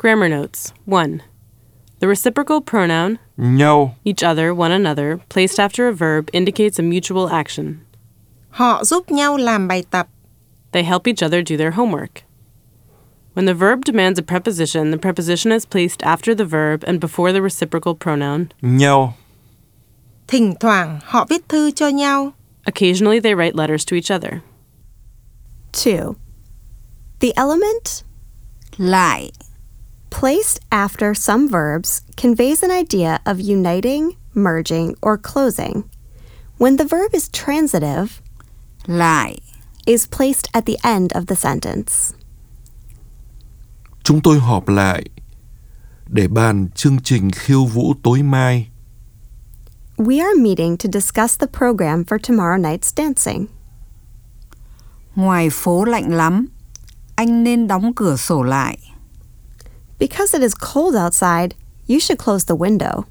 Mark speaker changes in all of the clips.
Speaker 1: Grammar notes. 1. The reciprocal pronoun,
Speaker 2: nhau,
Speaker 1: each other, one another, placed after a verb indicates a mutual action.
Speaker 3: Họ giúp nhau làm bài tập.
Speaker 1: They help each other do their homework. When the verb demands a preposition, the preposition is placed after the verb and before the reciprocal pronoun.
Speaker 2: nhau,
Speaker 3: Thỉnh thoảng họ viết thư cho nhau.
Speaker 1: Occasionally, they write letters to each other.
Speaker 4: 2. The element
Speaker 5: lại,
Speaker 4: placed after some verbs conveys an idea of uniting, merging, or closing. When the verb is transitive,
Speaker 5: lại,
Speaker 4: is placed at the end of the sentence.
Speaker 2: chúng tôi họp lại để bàn chương trình khiêu vũ tối mai.
Speaker 4: We are meeting to discuss the program for tomorrow night's dancing.
Speaker 5: ngoài phố lạnh lắm, anh nên đóng cửa sổ lại.
Speaker 4: Because it is cold outside, you should close the window.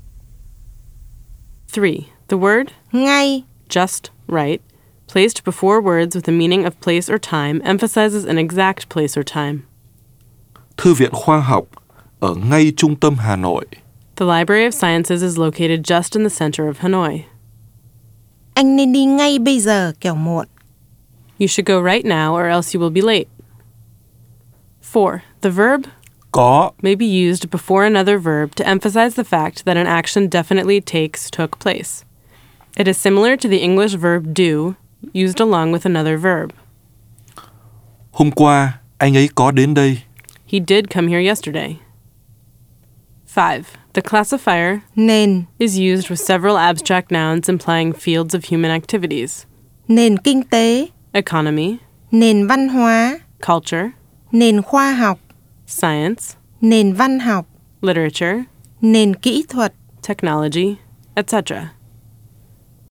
Speaker 1: 3. The word,
Speaker 3: Ngay,
Speaker 1: just, right, placed before words with a meaning of place or time emphasizes an exact place or time.
Speaker 2: Thư viện khoa học ở ngay trung tâm Hà Nội.
Speaker 1: The Library of Sciences is located just in the center of Hanoi.
Speaker 3: anh nên đi ngay bây giờ kẻo muộn.
Speaker 1: You should go right now or else you will be late. 4. The verb
Speaker 2: Có,
Speaker 1: may be used before another verb to emphasize the fact that an action definitely took place. It is similar to the English verb do, used along with another verb.
Speaker 2: hôm qua anh ấy có đến đây.
Speaker 1: He did come here yesterday. 5. The classifier
Speaker 3: Nền,
Speaker 1: is used with several abstract nouns implying fields of human activities.
Speaker 3: nền kinh tế,
Speaker 1: Economy,
Speaker 3: nền văn hóa,
Speaker 1: culture,
Speaker 3: nền khoa học,
Speaker 1: science,
Speaker 3: nền văn học,
Speaker 1: literature,
Speaker 3: nền kỹ thuật.
Speaker 1: technology, etc.